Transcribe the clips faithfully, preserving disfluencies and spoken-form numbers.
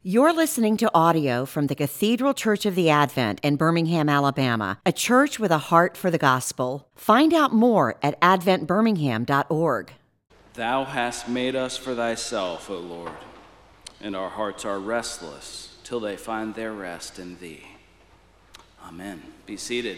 You're listening to audio from the Cathedral Church of the Advent in Birmingham, Alabama, a church with a heart for the gospel. Find out more at advent birmingham dot org. Thou hast made us for thyself, O Lord, and our hearts are restless till they find their rest in thee. Amen. Be seated.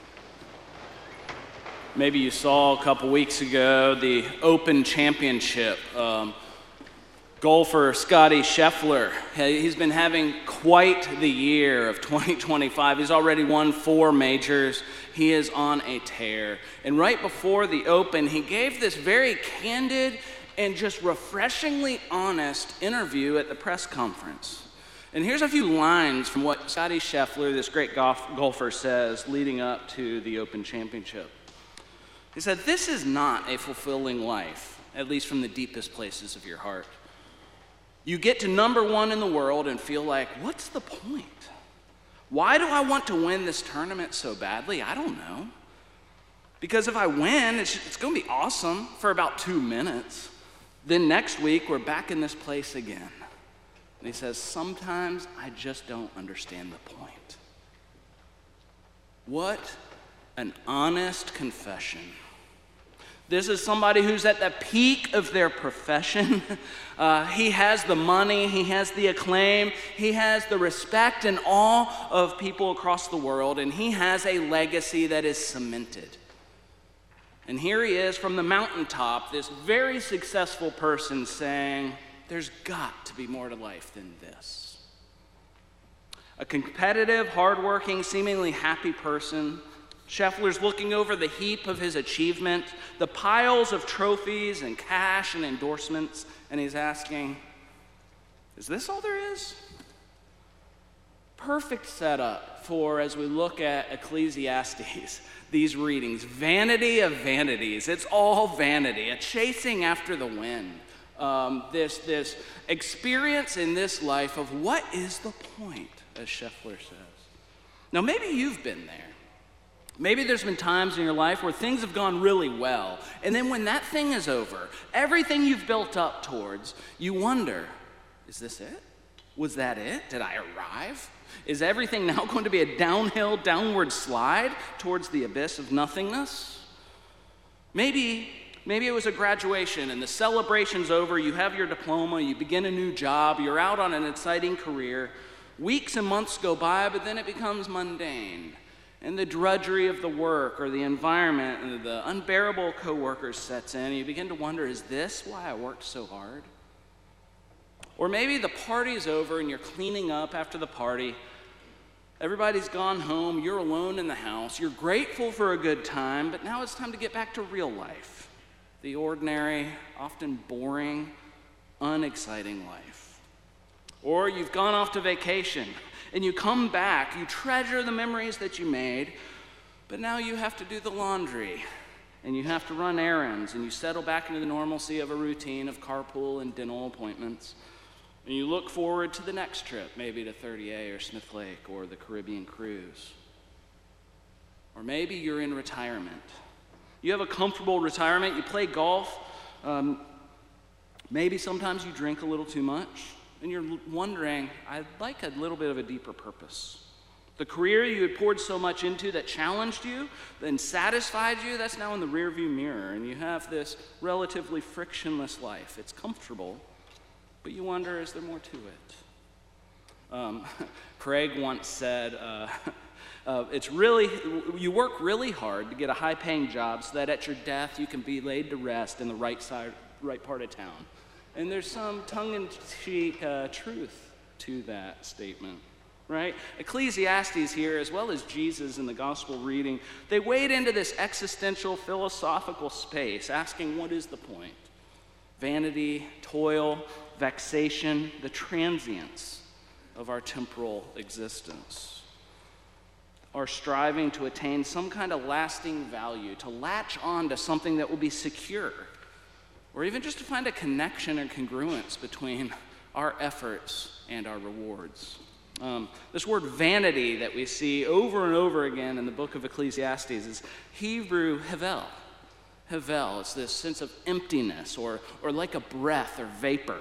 Maybe you saw a couple weeks ago the Open Championship. Um, Golfer Scottie Scheffler, he's been having quite the year of twenty twenty-five. He's already won four majors. He is on a tear. And right before the Open, he gave this very candid and just refreshingly honest interview at the press conference. And here's a few lines from what Scottie Scheffler, this great golf, golfer, says leading up to the Open Championship. He said, "This is not a fulfilling life, at least from the deepest places of your heart. You get to number one in the world and feel like, what's the point? Why do I want to win this tournament so badly? I don't know. Because if I win, it's, it's going to be awesome for about two minutes. Then next week, we're back in this place again." And he says, "Sometimes I just don't understand the point." What an honest confession. This is somebody who's at the peak of their profession. Uh, he has the money, he has the acclaim, he has the respect and awe of people across the world, and he has a legacy that is cemented. And here he is from the mountaintop, this very successful person saying, there's got to be more to life than this. A competitive, hardworking, seemingly happy person. Scheffler's looking over the heap of his achievement, the piles of trophies and cash and endorsements, and he's asking, is this all there is? Perfect setup for, as we look at Ecclesiastes, these readings. Vanity of vanities. It's all vanity, a chasing after the wind. Um, this, this experience in this life of what is the point, as Scheffler says. Now, maybe you've been there. Maybe there's been times in your life where things have gone really well, and then when that thing is over, everything you've built up towards, you wonder, is this it? Was that it? Did I arrive? Is everything now going to be a downhill, downward slide towards the abyss of nothingness? Maybe, maybe it was a graduation, and the celebration's over, you have your diploma, you begin a new job, you're out on an exciting career. Weeks and months go by, but then it becomes mundane. And the drudgery of the work or the environment and the unbearable coworkers sets in, and you begin to wonder, is this why I worked so hard? Or maybe the party's over and you're cleaning up after the party. Everybody's gone home, you're alone in the house, you're grateful for a good time, but now it's time to get back to real life. The ordinary, often boring, unexciting life. Or you've gone off to vacation, and you come back, you treasure the memories that you made, but now you have to do the laundry, and you have to run errands, and you settle back into the normalcy of a routine of carpool and dental appointments, and you look forward to the next trip, maybe to thirty A or Smith Lake or the Caribbean cruise. Or maybe you're in retirement. You have a comfortable retirement, you play golf, um, maybe sometimes you drink a little too much, and you're wondering, I'd like a little bit of a deeper purpose. The career you had poured so much into that challenged you, then satisfied you, that's now in the rearview mirror, and you have this relatively frictionless life. It's comfortable, but you wonder, is there more to it? Um, Craig once said, uh, uh, it's really, you work really hard to get a high-paying job so that at your death you can be laid to rest in the right side, right part of town. And there's some tongue-in-cheek uh, truth to that statement, right? Ecclesiastes here, as well as Jesus in the gospel reading, they wade into this existential, philosophical space, asking, what is the point? Vanity, toil, vexation, the transience of our temporal existence. Our striving to attain some kind of lasting value, to latch on to something that will be secure, or even just to find a connection or congruence between our efforts and our rewards. Um, this word vanity that we see over and over again in the book of Ecclesiastes is Hebrew hevel. Hevel, it's this sense of emptiness or, or like a breath or vapor.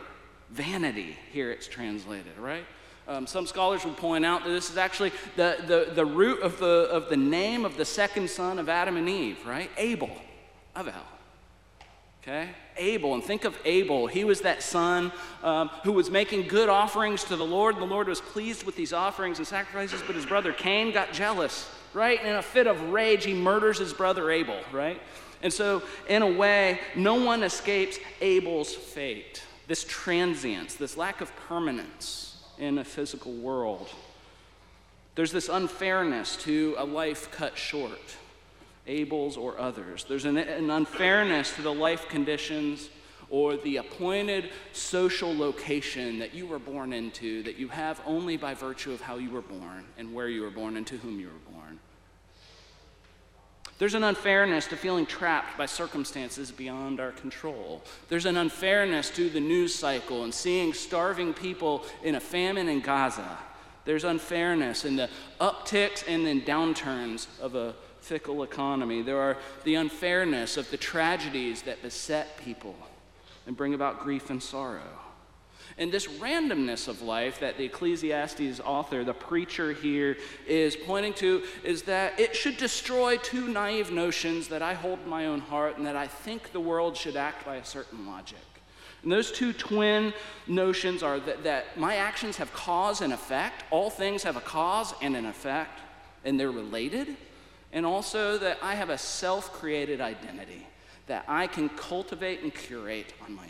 vanity, here it's translated, right? Um, some scholars will point out that this is actually the, the, the root of the, of the name of the second son of Adam and Eve, right? Abel, Avel. Okay? Abel, and think of Abel. He was that son um, who was making good offerings to the Lord. The Lord was pleased with these offerings and sacrifices, but his brother Cain got jealous, right? And in a fit of rage, he murders his brother Abel, right? And so, in a way, no one escapes Abel's fate. This transience, this lack of permanence in a physical world. There's this unfairness to a life cut short. Abel's or others. There's an, an unfairness to the life conditions or the appointed social location that you were born into that you have only by virtue of how you were born and where you were born and to whom you were born. There's an unfairness to feeling trapped by circumstances beyond our control. There's an unfairness to the news cycle and seeing starving people in a famine in Gaza. There's unfairness in the upticks and then downturns of a fickle economy. There are the unfairness of the tragedies that beset people and bring about grief and sorrow. And this randomness of life that the Ecclesiastes author, the preacher here, is pointing to is that it should destroy two naive notions that I hold in my own heart and that I think the world should act by a certain logic. And those two twin notions are that, that my actions have cause and effect. All things have a cause and an effect, and they're related. And also that I have a self-created identity that I can cultivate and curate on my own.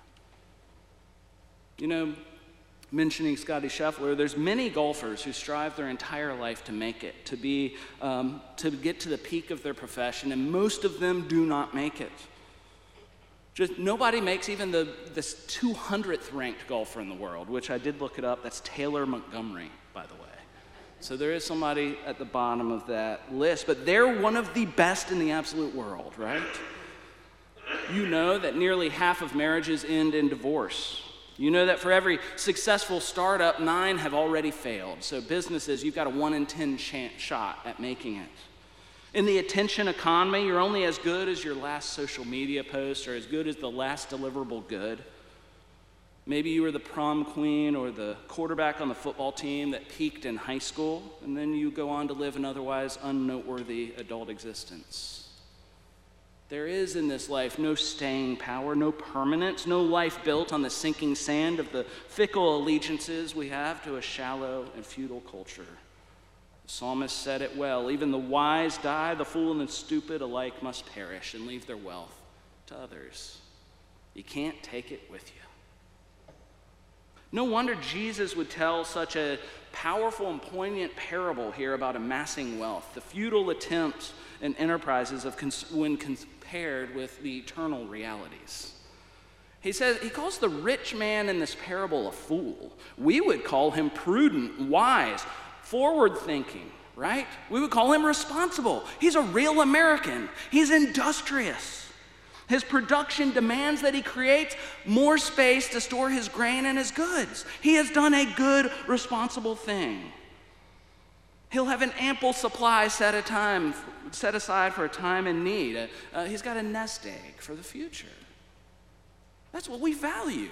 You know, mentioning Scotty Scheffler, there's many golfers who strive their entire life to make it, to be, um, to get to the peak of their profession, and most of them do not make it. Just nobody makes even the this two hundredth ranked golfer in the world, which I did look it up. That's Taylor Montgomery, by the way. So there is somebody at the bottom of that list, but they're one of the best in the absolute world, right? You know that nearly half of marriages end in divorce. You know that for every successful startup, nine have already failed. So businesses, you've got a one in ten chance shot at making it. In the attention economy, you're only as good as your last social media post or as good as the last deliverable good. Maybe you were the prom queen or the quarterback on the football team that peaked in high school, and then you go on to live an otherwise unnoteworthy adult existence. There is in this life no staying power, no permanence, no life built on the sinking sand of the fickle allegiances we have to a shallow and futile culture. The psalmist said it well, even the wise die, the fool and the stupid alike must perish and leave their wealth to others. You can't take it with you. No wonder Jesus would tell such a powerful and poignant parable here about amassing wealth, the futile attempts and enterprises of cons- when compared with the eternal realities. He says he calls the rich man in this parable a fool. We would call him prudent, wise, forward-thinking, right? We would call him responsible. He's a real American. He's industrious. His production demands that he creates more space to store his grain and his goods. He has done a good, responsible thing. He'll have an ample supply set, a time, set aside for a time in need. Uh, uh, he's got a nest egg for the future. That's what we value.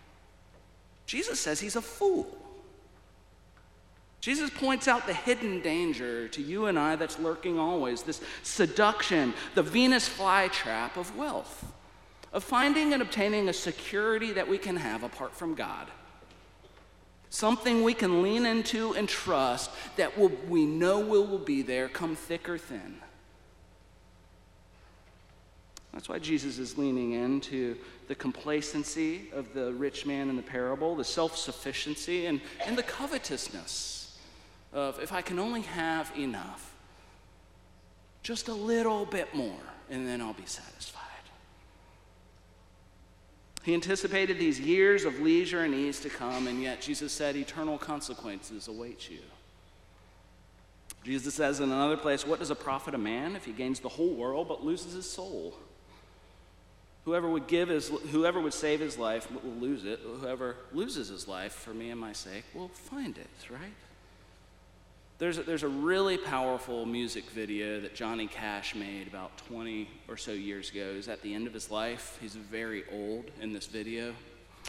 Jesus says he's a fool. Jesus points out the hidden danger to you and I that's lurking always, this seduction, the Venus flytrap of wealth, of finding and obtaining a security that we can have apart from God. Something we can lean into and trust that will, we know will, will be there, come thick or thin. That's why Jesus is leaning into the complacency of the rich man in the parable, the self-sufficiency, and, and the covetousness of if I can only have enough, just a little bit more, and then I'll be satisfied. He anticipated these years of leisure and ease to come, and yet Jesus said eternal consequences await you. Jesus says in another place, what does it profit a man if he gains the whole world but loses his soul? Whoever would give his, whoever would save his life will lose it. Whoever loses his life for me and my sake will find it, right? There's a, there's a really powerful music video that Johnny Cash made about twenty or so years ago. He's at the end of his life. He's very old in this video.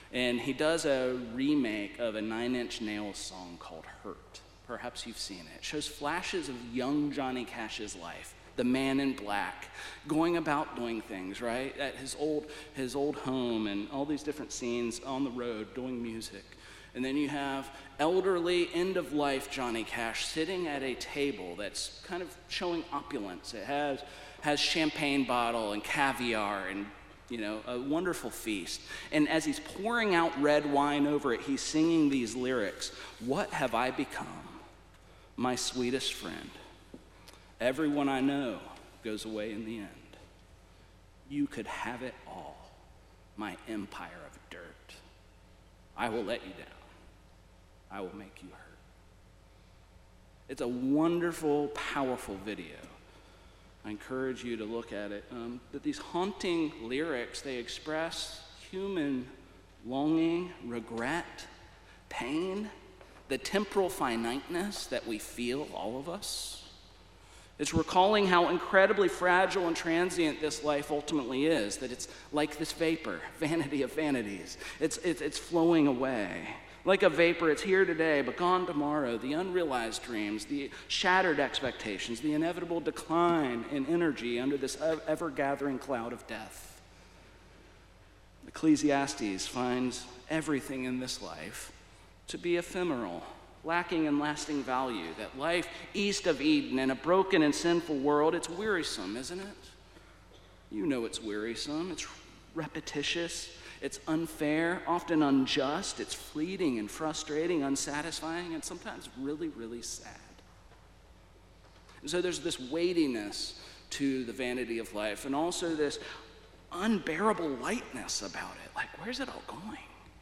And he does a remake of a Nine Inch Nails song called Hurt. Perhaps you've seen it. It shows flashes of young Johnny Cash's life, the man in black, going about doing things, right? At his old, his old home and all these different scenes on the road doing music. And then you have elderly, end-of-life Johnny Cash sitting at a table that's kind of showing opulence. It has, has champagne bottle and caviar and, you know, a wonderful feast. And as he's pouring out red wine over it, he's singing these lyrics. What have I become? My sweetest friend. Everyone I know goes away in the end. You could have it all, my empire of dirt. I will let you down. I will make you hurt. It's a wonderful, powerful video. I encourage you to look at it. Um, but these haunting lyrics, they express human longing, regret, pain, the temporal finiteness that we feel, all of us. It's recalling how incredibly fragile and transient this life ultimately is, that it's like this vapor, vanity of vanities. It's, it's, it's flowing away. Like a vapor, it's here today, but gone tomorrow. The unrealized dreams, the shattered expectations, the inevitable decline in energy under this ever-gathering cloud of death. Ecclesiastes finds everything in this life to be ephemeral, lacking in lasting value, that life east of Eden in a broken and sinful world, it's wearisome, isn't it? You know it's wearisome, it's repetitious, it's unfair, often unjust, it's fleeting and frustrating, unsatisfying, and sometimes really, really sad. And so there's this weightiness to the vanity of life, and also this unbearable lightness about it. Like, where's it all going?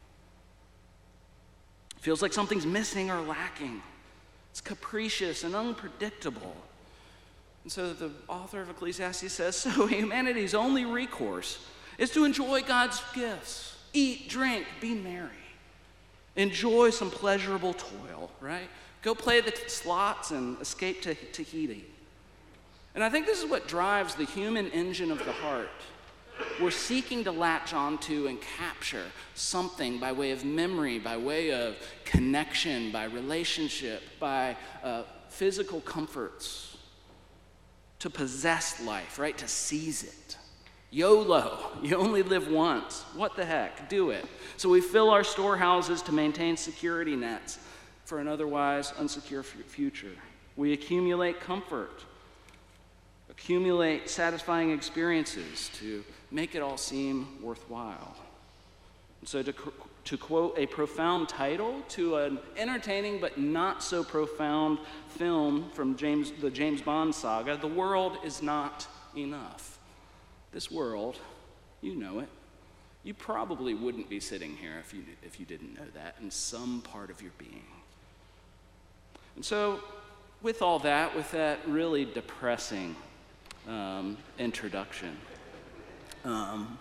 Feels like something's missing or lacking. It's capricious and unpredictable. And so the author of Ecclesiastes says, so humanity's only recourse is to enjoy God's gifts. Eat, drink, be merry. Enjoy some pleasurable toil, right? Go play the slots and escape to Tahiti. And I think this is what drives the human engine of the heart. We're seeking to latch onto and capture something by way of memory, by way of connection, by relationship, by uh, physical comforts. To possess life, right? To seize it. YOLO, you only live once. What the heck? Do it. So we fill our storehouses to maintain security nets for an otherwise unsecure f- future. We accumulate comfort, accumulate satisfying experiences to make it all seem worthwhile. So to, to quote a profound title to an entertaining but not so profound film from James, the James Bond saga, the world is not enough. This world, you know it. You probably wouldn't be sitting here if you, if you didn't know that in some part of your being. And so with all that, with that really depressing um, introduction, Um,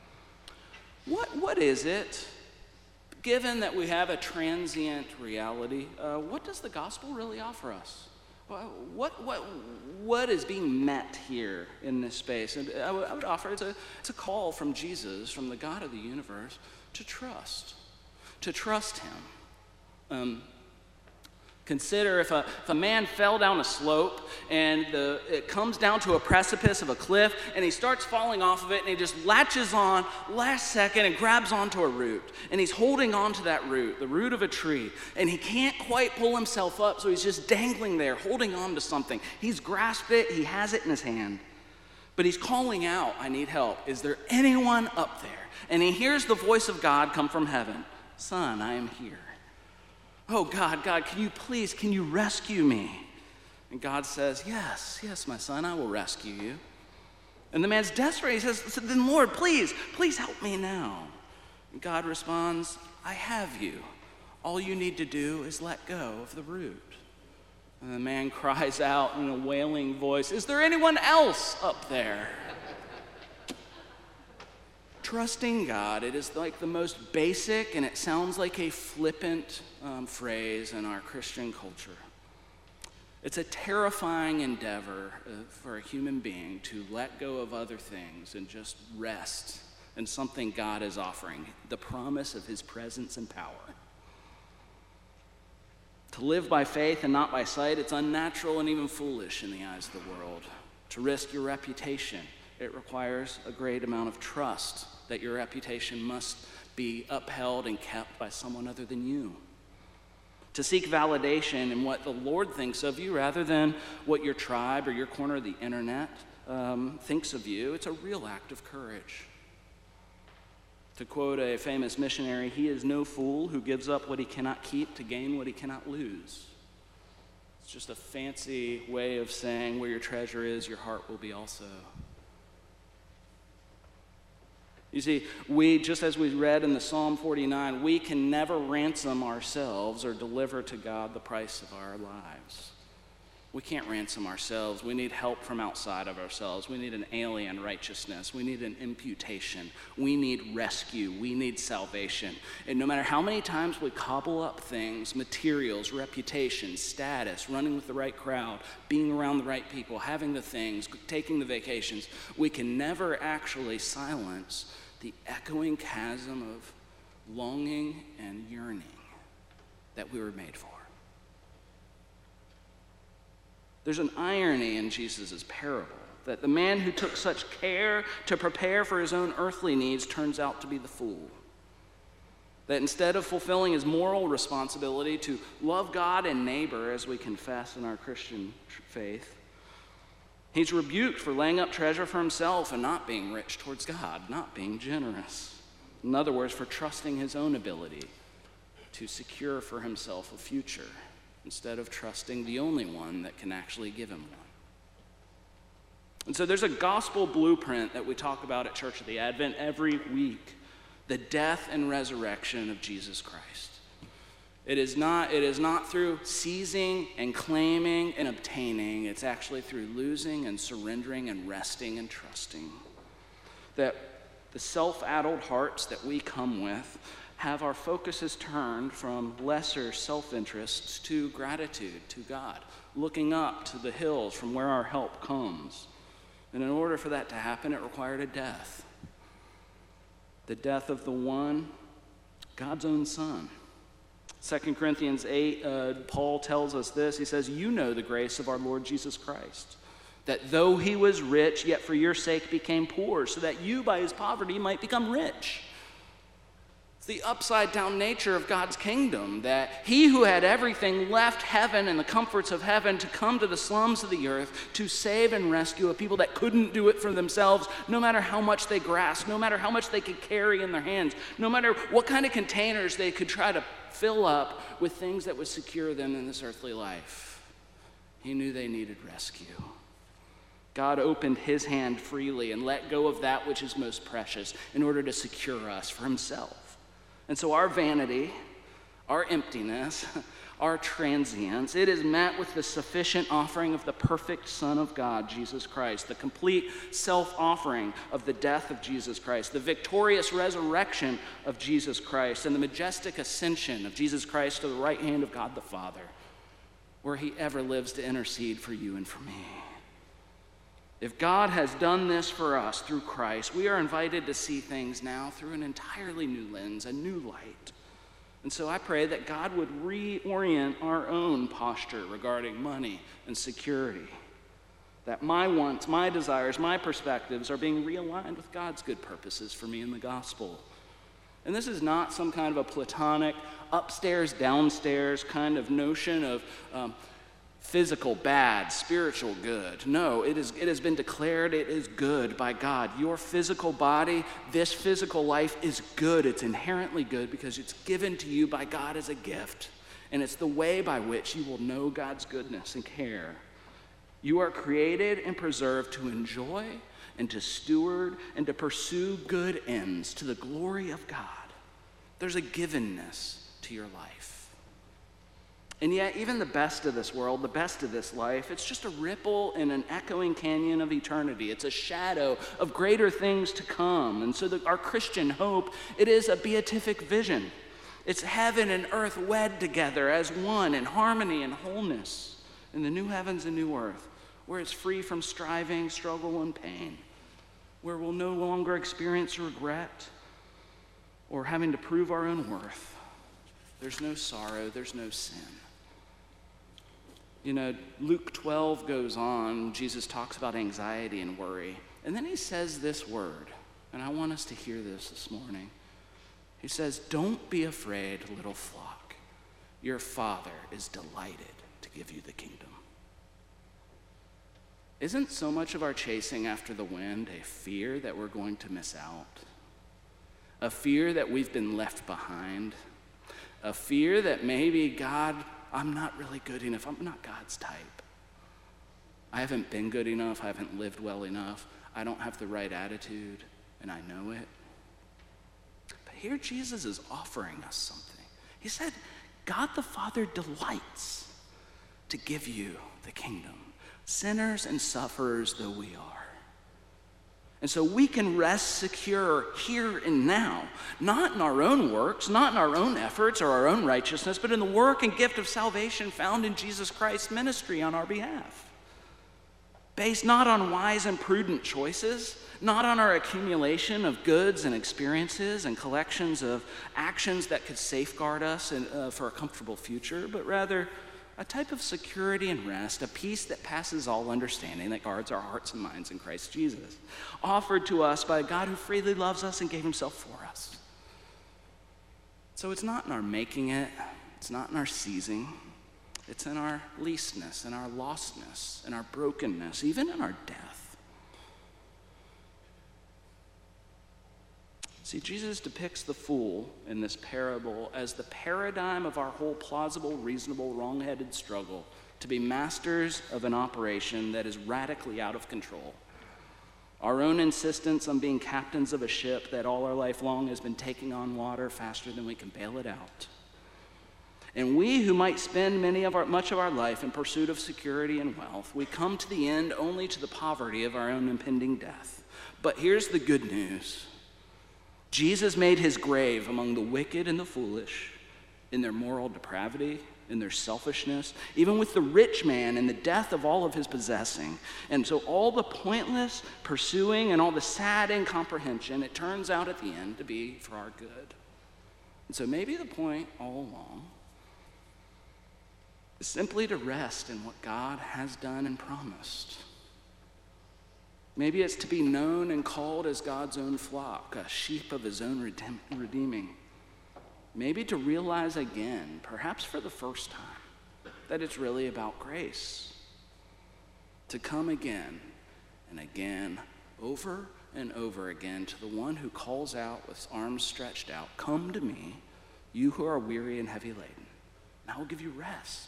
what what is it, given that we have a transient reality, uh, what does the gospel really offer us? What what what is being met here in this space? And I would, I would offer it's a it's a call from Jesus, from the God of the universe, to trust, to trust Him. Um, Consider if a, if a man fell down a slope and the, it comes down to a precipice of a cliff and he starts falling off of it and he just latches on last second and grabs onto a root. And he's holding on to that root, the root of a tree. And he can't quite pull himself up, so he's just dangling there, holding on to something. He's grasped it, he has it in his hand. But he's calling out, I need help. Is there anyone up there? And he hears the voice of God come from heaven. Son, I am here. Oh, God, God, can you please, can you rescue me? And God says, yes, yes, my son, I will rescue you. And the man's desperate. He says, then Lord, please, please help me now. And God responds, I have you. All you need to do is let go of the root. And the man cries out in a wailing voice, is there anyone else up there? Trusting God, it is like the most basic, and it sounds like a flippant um, phrase in our Christian culture. It's a terrifying endeavor uh, for a human being to let go of other things and just rest and something God is offering, the promise of his presence and power. To live by faith and not by sight, it's unnatural and even foolish in the eyes of the world. To risk your reputation, it requires a great amount of trust that your reputation must be upheld and kept by someone other than you. To seek validation in what the Lord thinks of you rather than what your tribe or your corner of the internet um, thinks of you, it's a real act of courage. To quote a famous missionary, he is no fool who gives up what he cannot keep to gain what he cannot lose. It's just a fancy way of saying where your treasure is, your heart will be also. You see, we, just as we read in the Psalm forty-nine, we can never ransom ourselves or deliver to God the price of our lives. We can't ransom ourselves. We need help from outside of ourselves. We need an alien righteousness. We need an imputation. We need rescue. We need salvation. And no matter how many times we cobble up things, materials, reputation, status, running with the right crowd, being around the right people, having the things, taking the vacations, we can never actually silence the echoing chasm of longing and yearning that we were made for. There's an irony in Jesus' parable that the man who took such care to prepare for his own earthly needs turns out to be the fool. That instead of fulfilling his moral responsibility to love God and neighbor, as we confess in our Christian faith, he's rebuked for laying up treasure for himself and not being rich towards God, not being generous. In other words, for trusting his own ability to secure for himself a future instead of trusting the only one that can actually give him one. And so there's a gospel blueprint that we talk about at Church of the Advent every week, the death and resurrection of Jesus Christ. It is not, it is not through seizing and claiming and obtaining. It's actually through losing and surrendering and resting and trusting. That the self-addled hearts that we come with have our focuses turned from lesser self-interests to gratitude to God, looking up to the hills from where our help comes. And in order for that to happen, it required a death. The death of the one, God's own Son. Second Corinthians eight, uh, Paul tells us this. He says, "You know the grace of our Lord Jesus Christ, that though he was rich, yet for your sake became poor, so that you by his poverty might become rich." It's the upside-down nature of God's kingdom, that he who had everything left heaven and the comforts of heaven to come to the slums of the earth to save and rescue a people that couldn't do it for themselves, no matter how much they grasped, no matter how much they could carry in their hands, no matter what kind of containers they could try to fill up with things that would secure them in this earthly life. He knew they needed rescue. God opened his hand freely and let go of that which is most precious in order to secure us for himself. And so our vanity, our emptiness, our transience, it is met with the sufficient offering of the perfect Son of God, Jesus Christ, the complete self-offering of the death of Jesus Christ, the victorious resurrection of Jesus Christ, and the majestic ascension of Jesus Christ to the right hand of God the Father, where he ever lives to intercede for you and for me. If God has done this for us through Christ, we are invited to see things now through an entirely new lens, a new light. And so I pray that God would reorient our own posture regarding money and security, that my wants, my desires, my perspectives are being realigned with God's good purposes for me in the gospel. And this is not some kind of a platonic, upstairs, downstairs kind of notion of um, physical bad, spiritual good. No, it is, it has been declared it is good by God. Your physical body, this physical life is good. It's inherently good because it's given to you by God as a gift. And it's the way by which you will know God's goodness and care. You are created and preserved to enjoy and to steward and to pursue good ends to the glory of God. There's a givenness to your life. And yet, even the best of this world, the best of this life, it's just a ripple in an echoing canyon of eternity. It's a shadow of greater things to come. And so the, our Christian hope, it is a beatific vision. It's heaven and earth wed together as one in harmony and wholeness in the new heavens and new earth, where it's free from striving, struggle, and pain. where we'll no longer experience regret or having to prove our own worth. There's no sorrow, there's no sin. You know, Luke twelve goes on, Jesus talks about anxiety and worry, and then he says this word, and I want us to hear this this morning. He says, "Don't be afraid, little flock. Your Father is delighted to give you the kingdom." Isn't so much of our chasing after the wind a fear that we're going to miss out? A fear that we've been left behind? A fear that maybe, God, I'm not really good enough. I'm not God's type. I haven't been good enough. I haven't lived well enough. I don't have the right attitude, and I know it. But here Jesus is offering us something. He said, God the Father delights to give you the kingdom, sinners and sufferers though we are. And so we can rest secure here and now, not in our own works, not in our own efforts or our own righteousness, but in the work and gift of salvation found in Jesus Christ's ministry on our behalf. Based not on wise and prudent choices, not on our accumulation of goods and experiences and collections of actions that could safeguard us and, uh, for a comfortable future, but rather a type of security and rest, a peace that passes all understanding, that guards our hearts and minds in Christ Jesus, offered to us by a God who freely loves us and gave himself for us. So it's not in our making it, it's not in our seizing, it's in our leastness, in our lostness, in our brokenness, even in our death. See, Jesus depicts the fool in this parable as the paradigm of our whole plausible, reasonable, wrong-headed struggle to be masters of an operation that is radically out of control. Our own insistence on being captains of a ship that all our life long has been taking on water faster than we can bail it out. And we who might spend many of our, much of our life in pursuit of security and wealth, we come to the end only to the poverty of our own impending death. But here's the good news. Jesus made his grave among the wicked and the foolish in their moral depravity, in their selfishness, even with the rich man in the death of all of his possessing. And so all the pointless pursuing and all the sad incomprehension, it turns out at the end to be for our good. And so maybe the point all along is simply to rest in what God has done and promised. Maybe it's to be known and called as God's own flock, a sheep of his own redeem- redeeming. Maybe to realize again, perhaps for the first time, that it's really about grace. To come again and again, over and over again, to the one who calls out with arms stretched out, "Come to me, you who are weary and heavy laden, and I will give you rest."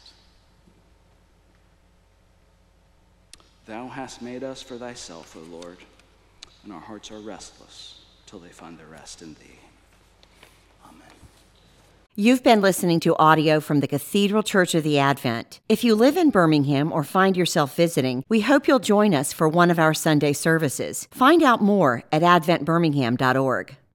Thou hast made us for thyself, O Lord, and our hearts are restless till they find their rest in thee. Amen. You've been listening to audio from the Cathedral Church of the Advent. If you live in Birmingham or find yourself visiting, we hope you'll join us for one of our Sunday services. Find out more at advent birmingham dot org.